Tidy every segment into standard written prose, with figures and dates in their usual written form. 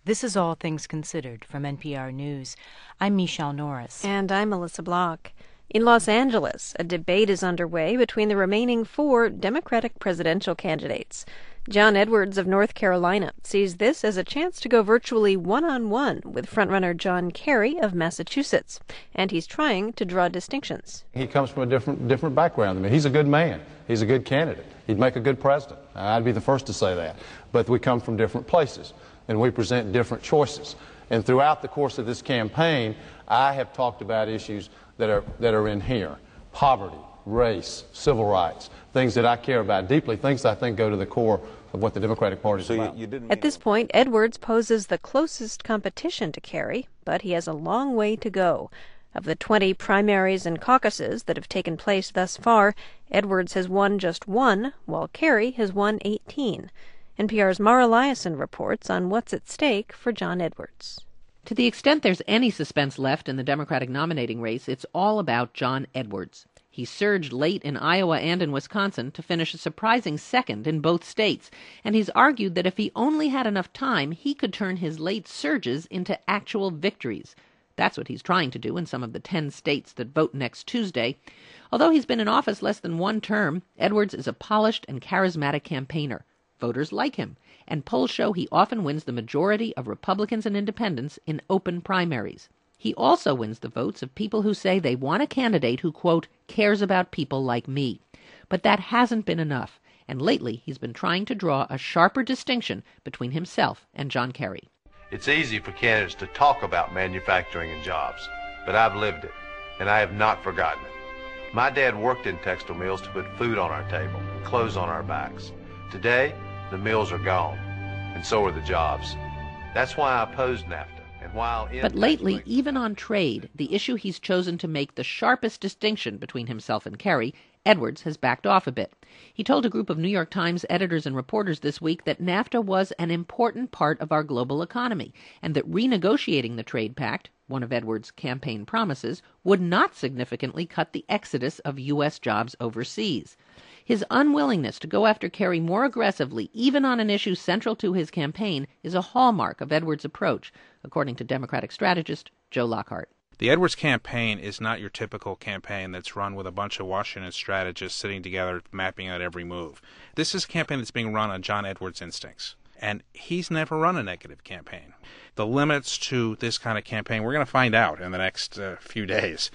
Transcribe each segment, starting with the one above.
This is All Things Considered from NPR News. I'm Michelle Norris. And I'm Melissa Block. In Los Angeles, a debate is underway between the remaining 4 Democratic presidential candidates. John Edwards of North Carolina sees this as a chance to go virtually one-on-one with frontrunner John Kerry of Massachusetts, and he's trying to draw distinctions. He comes from a different background than me. He's a good man. He's a good candidate. He'd make a good president. I'd be the first to say that. But we come from different places, and we present different choices. And throughout the course of this campaign, I have talked about issues that are in here: poverty, race, civil rights, things that I care about deeply, things I think go to the core of what the Democratic Party is about. At this point, Edwards poses the closest competition to Kerry, but he has a long way to go. Of the 20 primaries and caucuses that have taken place thus far, Edwards has won just 1, while Kerry has won 18. NPR's Mara Liasson reports on what's at stake for John Edwards. To the extent there's any suspense left in the Democratic nominating race, it's all about John Edwards. He surged late in Iowa and in Wisconsin to finish a surprising second in both states, and he's argued that if he only had enough time, he could turn his late surges into actual victories. That's what he's trying to do in some of the 10 states that vote next Tuesday. Although he's been in office less than 1 term, Edwards is a polished and charismatic campaigner. Voters like him, and polls show he often wins the majority of Republicans and independents in open primaries. He also wins the votes of people who say they want a candidate who, quote, cares about people like me. But that hasn't been enough, and lately he's been trying to draw a sharper distinction between himself and John Kerry. It's easy for candidates to talk about manufacturing and jobs, but I've lived it, and I have not forgotten it. My dad worked in textile mills to put food on our table and clothes on our backs. Today, the mills are gone, and so are the jobs. That's why I opposed NAFTA. But lately, even on trade, the issue he's chosen to make the sharpest distinction between himself and Kerry, Edwards has backed off a bit. He told a group of New York Times editors and reporters this week that NAFTA was an important part of our global economy, and that renegotiating the trade pact, one of Edwards' campaign promises, would not significantly cut the exodus of U.S. jobs overseas. His unwillingness to go after Kerry more aggressively, even on an issue central to his campaign, is a hallmark of Edwards' approach, according to Democratic strategist Joe Lockhart. The Edwards campaign is not your typical campaign that's run with a bunch of Washington strategists sitting together mapping out every move. This is a campaign that's being run on John Edwards' instincts. And he's never run a negative campaign. The limits to this kind of campaign, we're going to find out in the next few days,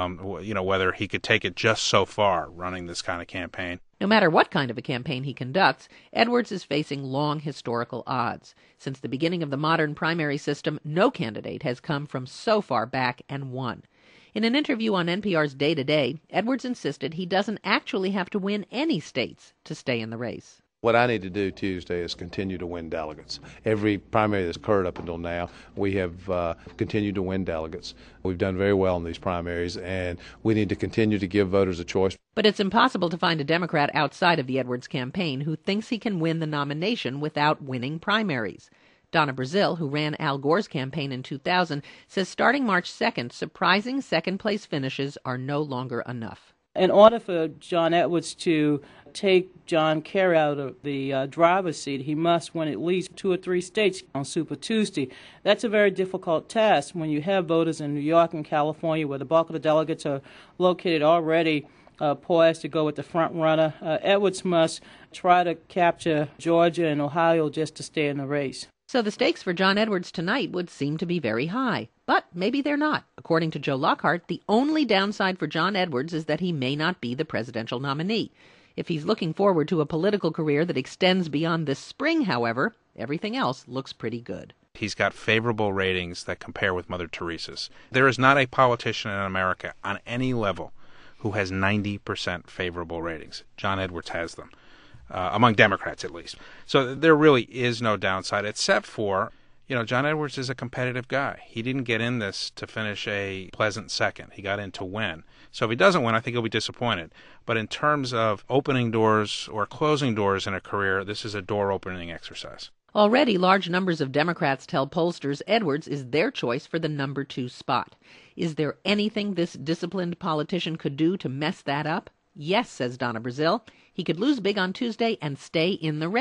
whether he could take it just so far running this kind of campaign. No matter what kind of a campaign he conducts, Edwards is facing long historical odds. Since the beginning of the modern primary system, no candidate has come from so far back and won. In an interview on NPR's Day to Day, Edwards insisted he doesn't actually have to win any states to stay in the race. What I need to do Tuesday is continue to win delegates. Every primary that's occurred up until now, we have continued to win delegates. We've done very well in these primaries, and we need to continue to give voters a choice. But it's impossible to find a Democrat outside of the Edwards campaign who thinks he can win the nomination without winning primaries. Donna Brazile, who ran Al Gore's campaign in 2000, says starting March 2nd, surprising second-place finishes are no longer enough. In order for John Edwards to take John Kerry out of the driver's seat, he must win at least 2 or 3 states on Super Tuesday. That's a very difficult task when you have voters in New York and California where the bulk of the delegates are located already poised to go with the front runner. Edwards must try to capture Georgia and Ohio just to stay in the race. So the stakes for John Edwards tonight would seem to be very high. But maybe they're not. According to Joe Lockhart, the only downside for John Edwards is that he may not be the presidential nominee. If he's looking forward to a political career that extends beyond this spring, however, everything else looks pretty good. He's got favorable ratings that compare with Mother Teresa's. There is not a politician in America on any level who has 90% favorable ratings. John Edwards has them. Among Democrats, at least. So there really is no downside, except for, John Edwards is a competitive guy. He didn't get in this to finish a pleasant second. He got in to win. So if he doesn't win, I think he'll be disappointed. But in terms of opening doors or closing doors in a career, this is a door-opening exercise. Already, large numbers of Democrats tell pollsters Edwards is their choice for the number 2 spot. Is there anything this disciplined politician could do to mess that up? Yes, says Donna Brazile. He could lose big on Tuesday and stay in the race.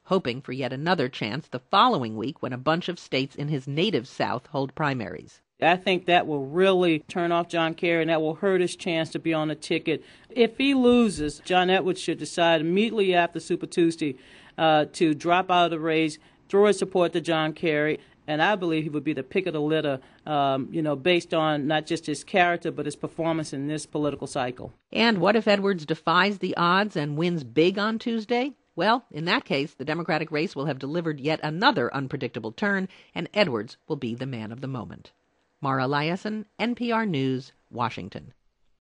hoping for yet another chance the following week when a bunch of states in his native South hold primaries. I think that will really turn off John Kerry, and that will hurt his chance to be on the ticket. If he loses, John Edwards should decide immediately after Super Tuesday to drop out of the race, throw his support to John Kerry, and I believe he would be the pick of the litter, based on not just his character, but his performance in this political cycle. And what if Edwards defies the odds and wins big on Tuesday? Well, in that case, the Democratic race will have delivered yet another unpredictable turn, and Edwards will be the man of the moment. Mara Liasson, NPR News, Washington.